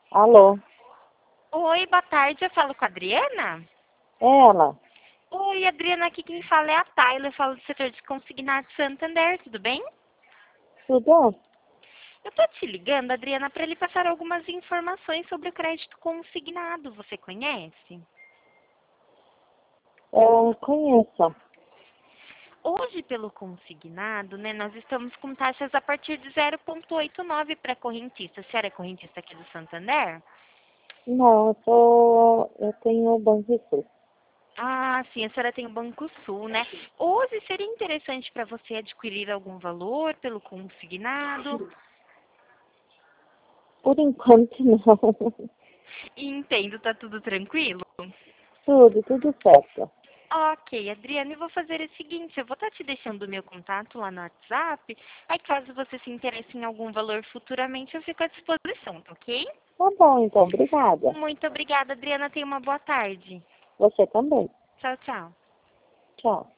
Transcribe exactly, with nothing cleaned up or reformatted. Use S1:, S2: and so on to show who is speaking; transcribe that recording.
S1: Alô,
S2: Oi, boa tarde, eu falo com a Adriana?
S1: ela?
S2: Oi, Adriana, aqui quem fala é a Tayla, eu falo do setor de consignado Santander, tudo bem?
S1: Tudo?
S2: Eu tô te ligando, Adriana, para lhe passar algumas informações sobre o crédito consignado, você conhece?
S1: Eu conheço.
S2: Hoje, pelo consignado, né, nós estamos com taxas a partir de zero vírgula oitenta e nove para correntista. A senhora é correntista aqui do Santander?
S1: Não, eu tô. Eu tenho o Banrisul.
S2: Ah, sim, a senhora tem o Banco Sul, né? Hoje seria interessante para você adquirir algum valor pelo consignado?
S1: Por enquanto, não.
S2: Entendo, tá tudo tranquilo?
S1: Tudo, tudo certo.
S2: Ok, Adriana, eu vou fazer o seguinte, eu vou estar te deixando o meu contato lá no WhatsApp, aí caso você se interesse em algum valor futuramente, eu fico à disposição, tá ok?
S1: Tá bom, então. Obrigada.
S2: Muito obrigada, Adriana, tenha uma boa tarde.
S1: Você também.
S2: Tchau, tchau.
S1: Tchau.